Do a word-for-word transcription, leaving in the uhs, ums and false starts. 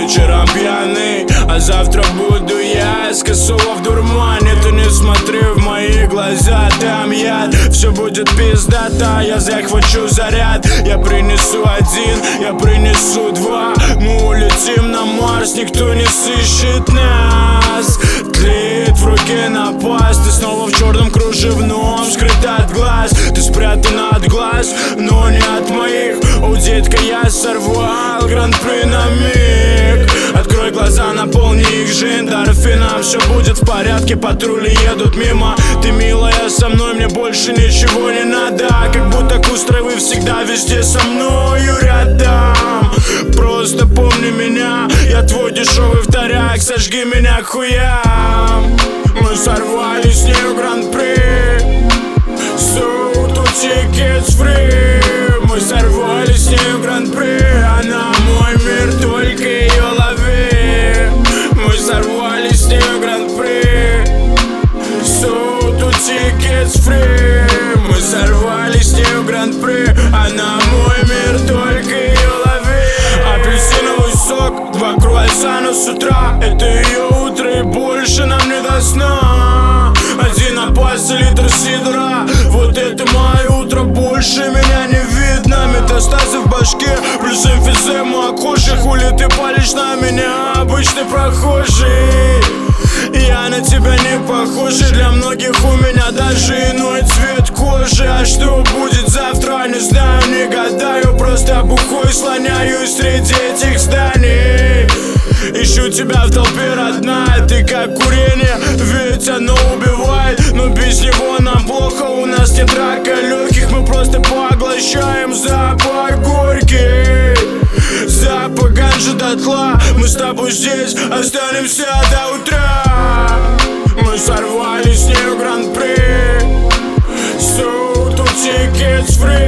вечером пьяный, а завтра буду я с косого в дурмане. Ты не смотри в мои глаза, там яд. Все будет пиздата, я захвачу заряд. Я принесу один, я принесу два. Мы улетим на Марс, никто не сыщет нас. Тлеет в руке напасть, ты снова в черном кружевном, скрыт от глаз. Ты спрятан от глаз, но не от моих. О, детка, я сорвал гран-при на миг. Открой глаза, наполни их же эндорфином. Все будет в порядке, патрули едут мимо. Ты милая со мной, мне больше ничего не надо. Как будто кустровы всегда везде со мною рядом. Просто помни меня, я твой дешевый вторяк, сожги меня к хуям. Мы сорвали с нею гран-при, so two tickets free. Мы сорвали с нею гран-при, она мой мир, только ее лови. Мы сорвали с нею гран-при, so two tickets free. Мы сорвали с нею гран-при, она мой мир, только ее лови. Апельсиновый сок, два круассана с утра. Это ее утро и больше нам не до сна. Один опас и литр сидра. Вот это мое утро, больше меня не видно. Метастазы в башке, плюс эмфизема кожи. Хули ты палишь на меня, обычный прохожий. Я на тебя не похожий, для многих у меня даже иной цвет кожи. А что будет завтра, не знаю, не гадаю. Просто бухой слоняюсь среди этих зданий. Ищу тебя в толпе, родная, ты как курение, ведь оно убивает. Но без него нам плохо, у нас нет рака легких. Мы просто поглощаем запах горький, запах ганжи дотла. Мы с тобой здесь останемся до утра. Мы сорвали с нею гран-при, so two tickets free.